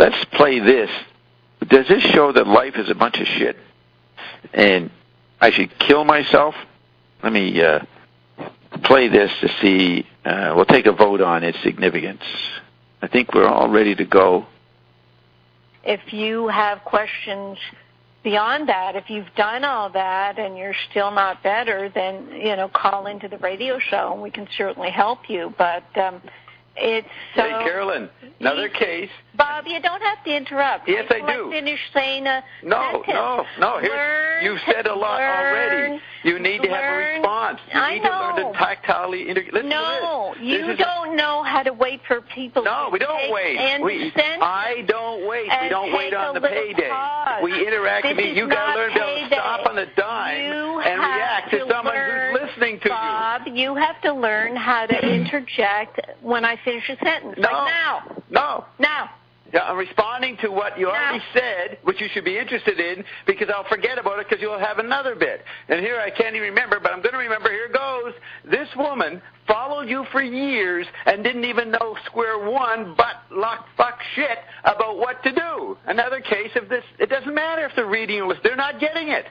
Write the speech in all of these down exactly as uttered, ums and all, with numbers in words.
let's play this. Does this show that life is a bunch of shit and I should kill myself? Let me uh, play this to see. Uh, we'll take a vote on its significance. I think we're all ready to go. If you have questions beyond that, if you've done all that and you're still not better, then, you know, call into the radio show and we can certainly help you. But um, it's so... Hey, Carolyn, another case. Bob, you don't have to interrupt. Yes, I do. Let finish saying a No, sentence. no, no. Here, learn you've said a lot learn, already. You need to have a learn. response. You I need know. to learn to tactilely integrate. Listen No, to this. you This is don't a... know how to wait for people No, to we don't take wait. end We, sentence I don't wait. We and don't wait take on a the little payday. pause. We interact This with you. is You got not to learn to be able to payday. stop on the dime You and have react to to someone learn, who's listening to Bob, you. you have to learn how to interject when I finish a sentence. No. Like now. No. Now. Yeah, I'm responding to what you already Now. said, which you should be interested in, because I'll forget about it because you'll have another bit. And here I can't even remember, but I'm going to remember. Here goes. This woman followed you for years and didn't even know square one but luck fuck shit about what to do. Another case of this. It doesn't matter if they're reading or they're not getting it.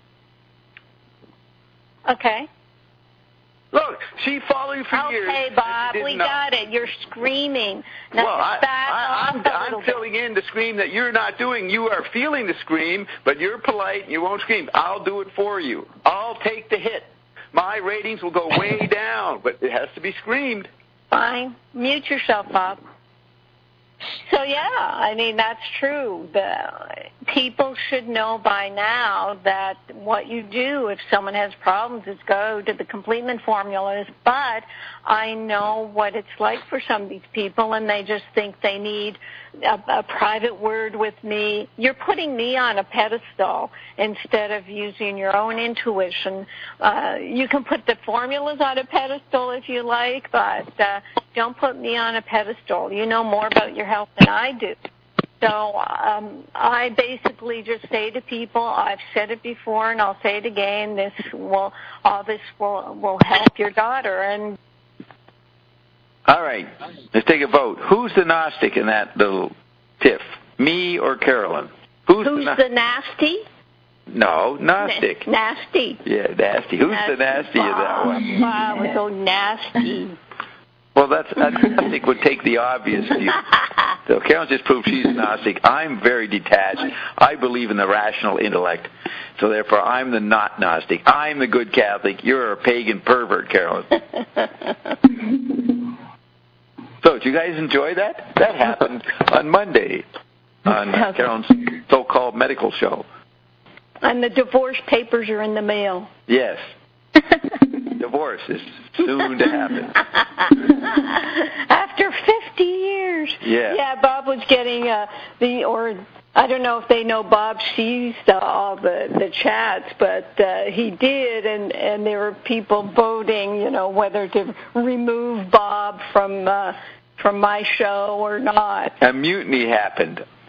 Okay. Look, she followed you for okay, years. Okay, Bob, we know. got it. You're screaming. Now well, I, back I, off I'm, a I'm little filling in the scream that you're not doing. You are feeling the scream, but you're polite and you won't scream. I'll do it for you. I'll take the hit. My ratings will go way down, but it has to be screamed. Fine. Mute yourself, Bob. So, yeah, I mean, that's true. The, people should know by now that what you do if someone has problems is go to the completement formulas, but I know what it's like for some of these people, and they just think they need a, a private word with me. You're putting me on a pedestal instead of using your own intuition. Uh, you can put the formulas on a pedestal if you like, but uh, don't put me on a pedestal. You know more about your health than I do. So um, I basically just say to people, I've said it before and I'll say it again, this will, all this will, will help your daughter. And all right, let's take a vote. Who's the Gnostic in that little tiff? Me or Carolyn? Who's, Who's the, the nasty? No, Gnostic. N- nasty. Yeah, nasty. Who's nasty. the nasty wow. of that one? Wow, it's so nasty. Well, that's, that's Gnostic would take the obvious view. So Carolyn just proved she's Gnostic. I'm very detached. I believe in the rational intellect. So therefore, I'm the not Gnostic. I'm the good Catholic. You're a pagan pervert, Carolyn. So did you guys enjoy that? That happened on Monday on uh, Carolyn's so-called medical show. And the divorce papers are in the mail. Yes. Divorce is soon to happen. After fifty years. Yeah. Yeah, Bob was getting uh, the, or I don't know if they know Bob sees the, all the, the chats, but uh, he did, and, and there were people voting, you know, whether to remove Bob from uh, from my show or not. A mutiny happened.